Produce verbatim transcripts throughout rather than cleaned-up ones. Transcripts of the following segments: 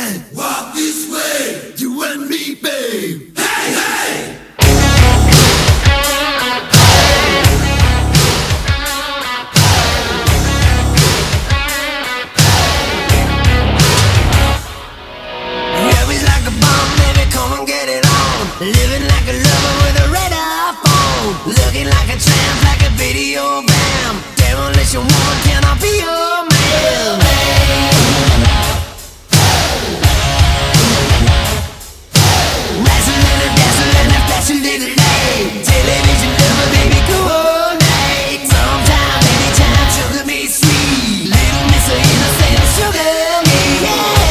man. Walk this way, you and me, babe. Hey, hey! Living like a lover with a radar phone, looking like a tramp, like a video bam. Demolition woman, can I be your man? Razzling and dazzling and flashing little light. Television lover, baby, coordinate. Sometime, anytime, sugar me sweet. Little miss of innocent, sugar me, yeah.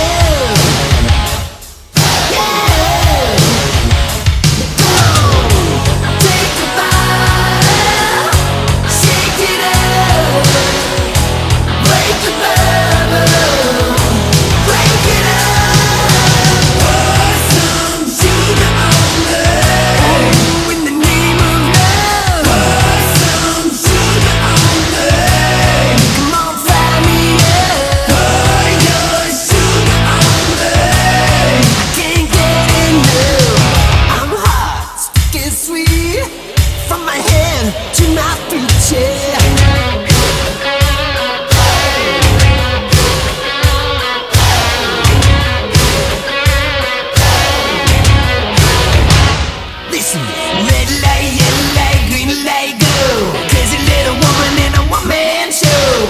From my head to my feet, yeah.